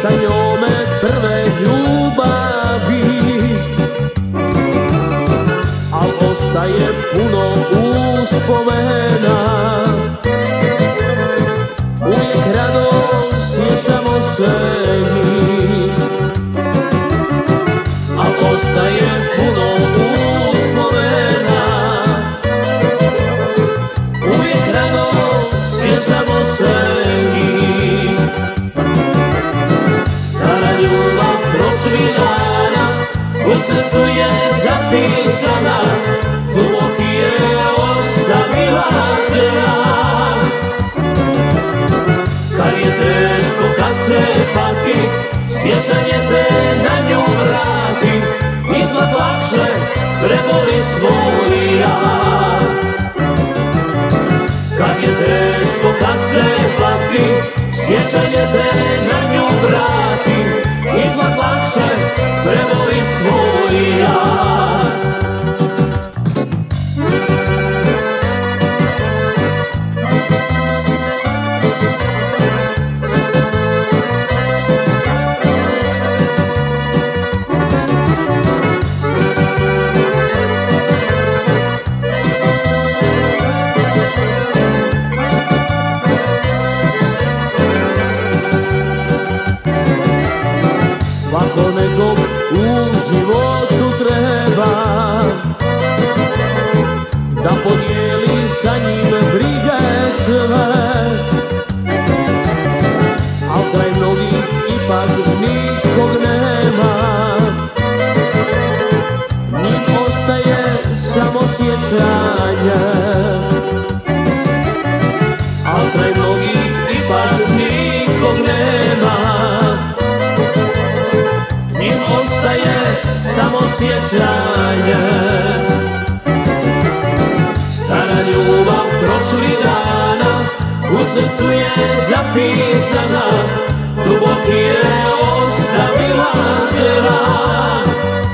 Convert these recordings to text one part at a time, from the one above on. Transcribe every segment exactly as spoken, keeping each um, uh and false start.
sa njome prve ljubavi, al ostaje puno uspomena. Uvijek rado sjećamo se njih, al ostaje puno uspomena. Uvijek rado sjećamo se njih. Stara ljubav prošlih dana u srcu je zapisana, duboki je ostavila trag. Kad je teško, kad se pati, sjećanje te na nju vrati. Izlaz lakše preboli svoj jad. Kad je teško, kad se pati, sjećanje te na nju vrati. Izlaz lakše preboli svoj jad. Svako nekog u životu treba da podijeli sa njim brige sve, al kraj mnogih ipak nikog nema. Njim ostaje samo sjećanje, al kraj mnogih ipak nikog nema. Njim ostaje samo sjećanje. Stara ljubav prošlih dana u srcu je zapisana, duboki je ostavila trag.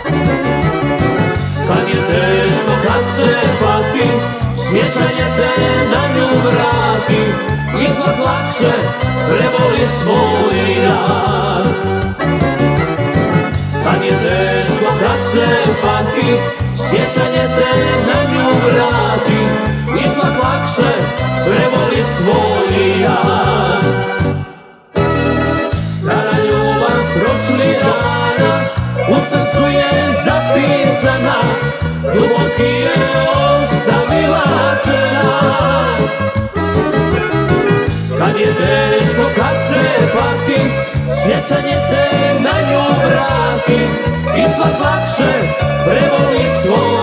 Kad je teško, kad se pati, sjećanje te na nju vrati. Izlaz lakše preboli svoj jad. Kad je teško, kad se pati, sjećanje te na nju vrati. Izlaz lakše preboli svoj jad. Stara ljubav prošlih dana u srcu je zapisana, duboki je ostavila trag. Kad je teško, kad se pati, sjećanje te na nju vrati. Izlaz lakše preboli svoj